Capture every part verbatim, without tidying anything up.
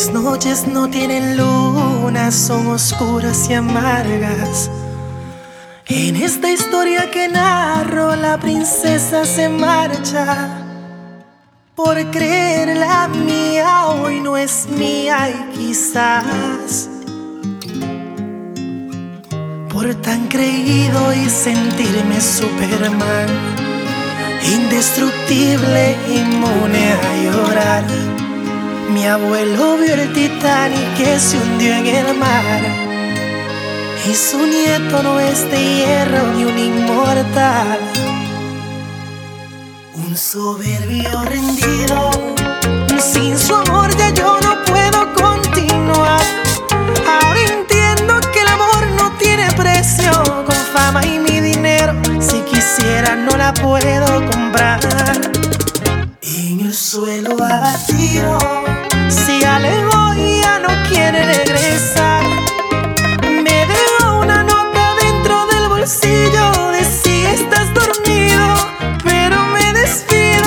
Mis noches no tienen luna, son oscuras y amargas. En esta historia que narro, la princesa se marcha. Por creer la mía, hoy no es mía y quizás por tan creído y sentirme Superman, indestructible, inmune a llorar. Mi abuelo vio el Titanic que se hundió en el mar, y su nieto no es de hierro ni un inmortal. Un soberbio rendido, sin su amor ya yo no puedo continuar. Ahora entiendo que el amor no tiene precio. Con fama y mi dinero, si quisiera no la puedo comprar. En el suelo abatido, se alejó y ya no quiere regresar. Me dejó una nota dentro del bolsillo de si estás dormido, pero me despido.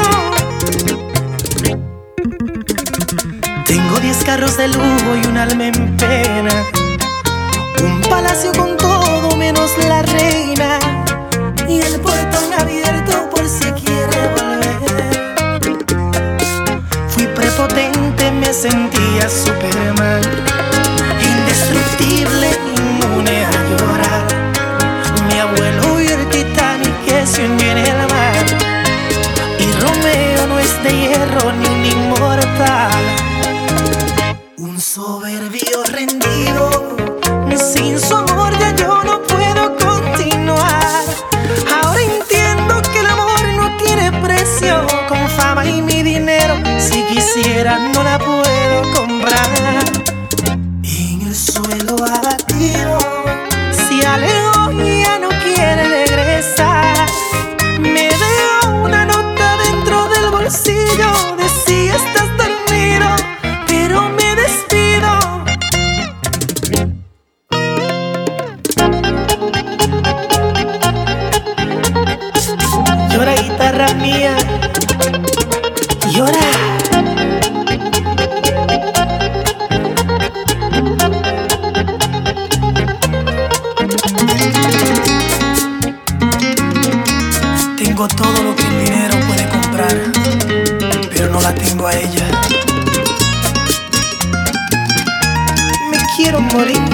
Tengo diez carros de lujo y un alma en pena, un palacio con todo menos la reina, y el portón abierto por si quiere volver. Fui prepotente, me sentía Superman, indestructible, inmune a llorar. Mi abuelo vio el Titanic que se hundió en el mar, y Romeo no es de hierro ni un inmortal. Un soberbio rendido, sin su amor ya yo no puedo continuar. Ahora entiendo que el amor no tiene precio. Con fama y mi dinero, si quisiera no la puedo comprar. En el suelo abatido, se alejó y ya no quiere regresar. Me dejó una nota dentro del bolsillo de si estás dormido, pero me despido. Llora, guitarra mía, llora. Tengo todo lo que el dinero puede comprar, pero no la tengo a ella. Me quiero morir.